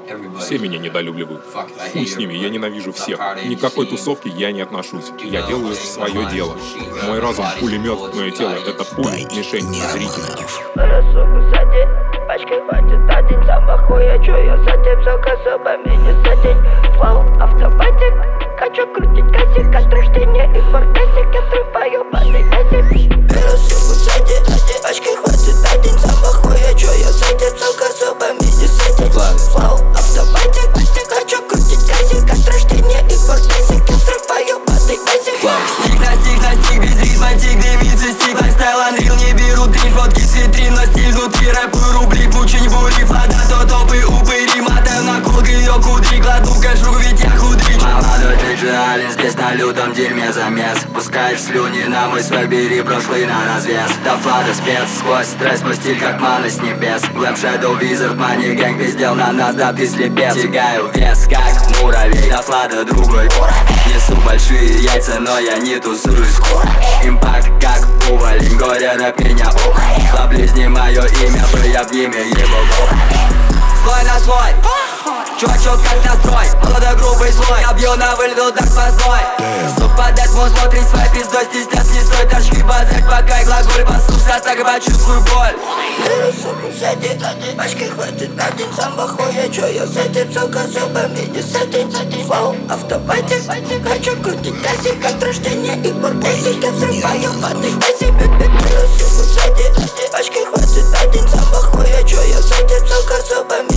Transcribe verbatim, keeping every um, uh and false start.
Все меня недолюбливают. Хуй с ними, я ненавижу всех. Никакой тусовки я не отношусь. Я делаю свое дело. Мой разум — пулемет, мое тело — это пуля, мишень зрителя. Пачкой хватит один, сама хуя, чё я с этим заказывами не садить. Флоу, автоматик, хочу крутить кассик от рождения и фортесик, я трепаю патой кассик. Беру суку сзади, пачкой хватит один, сама хуя, чё я с этим заказывами не садить. Флоу, автоматик, хочу крутить кассик от рождения и фортесик, я трепаю патой кассик. Стик на стик на стик, без ритма, тик, дымится стик, лайфстайл, анрил, не беру три фотки с витрин, но стиль внутри, рэпую рубли, пучень бури, флада, то топы, упыри, мотаю на колк ее кудри, кладу кэш в руку, ведь я худрич. Молодой диджей, здесь на лютом дерьме замес, пускаешь слюни на мой свой, бери прошлый на развес. Да флада спец, сквозь стресс, мой стиль как мана с небес. Глэм Shadow Wizard, мани гэнг, пиздел на нас, да ты слепец. Тягаю вес, как муравей, да флада другой уровень. Несу большие яйца, но я не тусуюсь скоро. Импакт как увалень, горе рэп меня ухает. Поблизни мое имя, проявни мне его город. Слой на слой, чувачок как настрой, молодой грубый слой. Я бью на вылет, так постой. Супадать мон смотрит своей пиздой, стесняться не стоит. Торчки базарь, пока и глаголь басуся, так и почувствую боль. Беру суку сзади, пачкой хватит один, сама хуя, чё я с этим заказывами не садить. Флоу, автоматик, хочу крутить кассик от рождения и фортесик, я взрываю патой кассик. Беру суку сзади, пачкой хватит один, сама хуя, чё я с этим заказывами